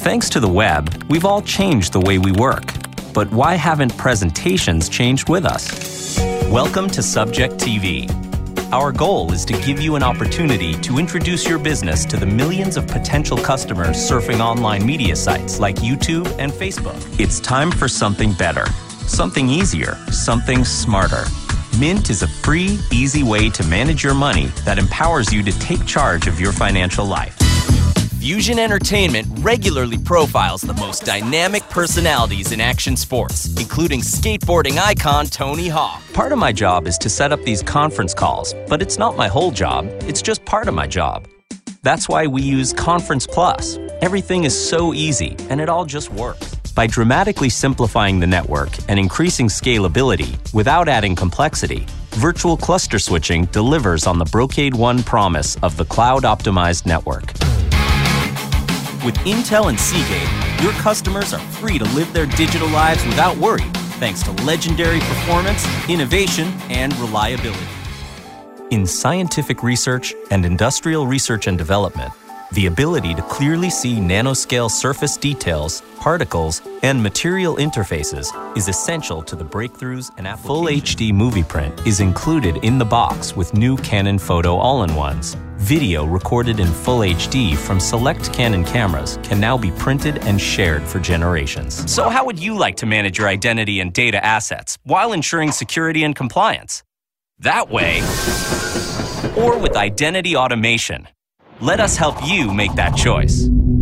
Thanks to the web, we've all changed the way we work. But why haven't presentations changed with us? Welcome to Subject TV. Our goal is to give you an opportunity to introduce your business to the millions of potential customers surfing online media sites like YouTube and Facebook. It's time for something better, something easier, something smarter. Mint is a free, easy way to manage your money that empowers you to take charge of your financial life. Fusion Entertainment regularly profiles the most dynamic personalities in action sports, including skateboarding icon Tony Hawk. Part of my job is to set up these conference calls, but it's not my whole job. It's just part of my job. That's why we use Conference Plus. Everything is so easy, and it all just works. By dramatically simplifying the network and increasing scalability without adding complexity, virtual cluster switching delivers on the Brocade One promise of the cloud-optimized network. With Intel and Seagate, your customers are free to live their digital lives without worry, thanks to legendary performance, innovation, and reliability. In scientific research and industrial research and development, the ability to clearly see nanoscale surface details, particles, and material interfaces is essential to the breakthroughs and applications. Full HD movie print is included in the box with new Canon Photo All-in-Ones. Video recorded in Full HD from select Canon cameras can now be printed and shared for generations. So how would you like to manage your identity and data assets while ensuring security and compliance? That way, or with identity automation. Let us help you make that choice.